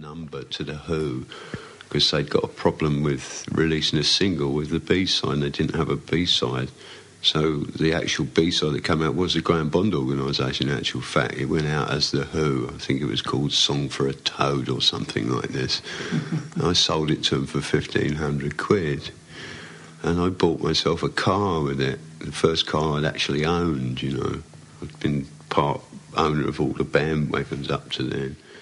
number to The Who because they'd got a problem with releasing a single with the B-side, and they didn't have a B-side. So the actual B-side that came out was the Graham Bond organisation, in actual fact. It went out as The Who. I think it was called Song for a Toad or something like this. I sold it to them for 1,500 quid. And I bought myself a car with it. The first car I'd actually owned, you know. I'd been part owner of all the bandwagons up to then.